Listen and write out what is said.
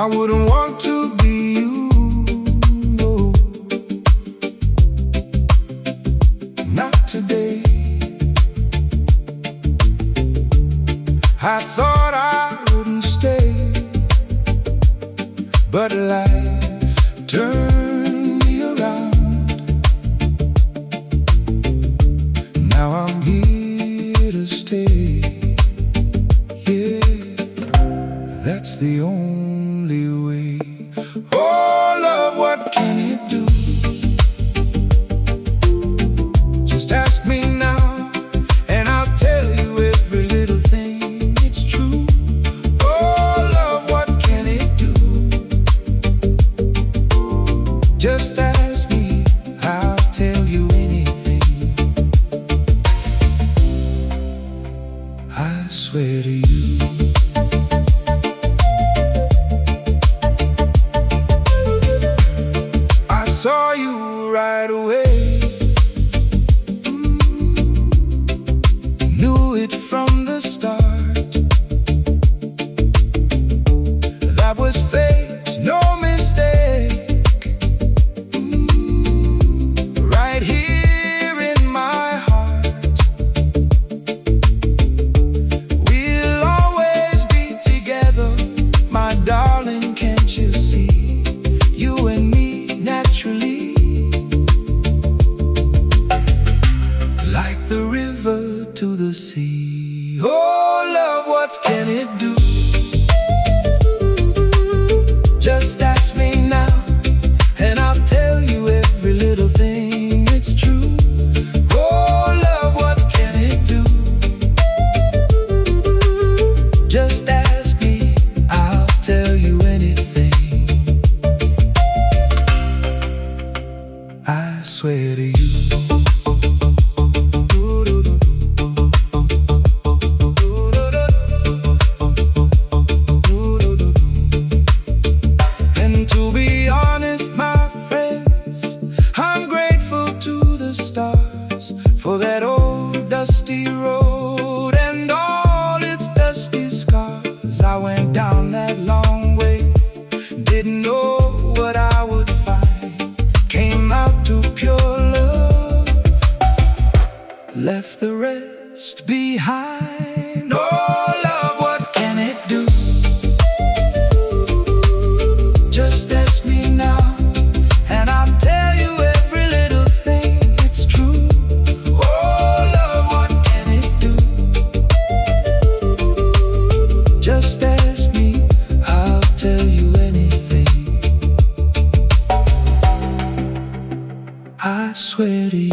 I wouldn't want to be you, no, not today. I thought I wouldn't stay, but life turned me around. Now I'm here to stay. Yeah, that's the only way. Oh, love, what can it do? Just ask me now, and I'll tell you every little thing. It's true. Oh, love, what can it do? Just ask me, I'll tell you anything. I swear to you. Saw you right away. Knew it from the start. That was fate, no mistake. Right here in my heart. We'll always be together, my darling, can't you see? You and me, naturally, like the river to the sea. Oh, love, what can it do? Just ask me now, and I'll tell you every little thing. It's true. Oh, love, what can it do? Just ask me, I'll tell you anything. I swear to you. And to be honest, my friends, I'm grateful to the stars for that old dusty road and all its dusty scars. I went down that long way, didn't know what I would find. Came out to pure love, left the rest behind. Oh, love, what can it do? Just ask me now, and I'll tell you every little thing. It's true. Oh, love, what can it do? Just ask me, I'll tell you anything. I swear to you.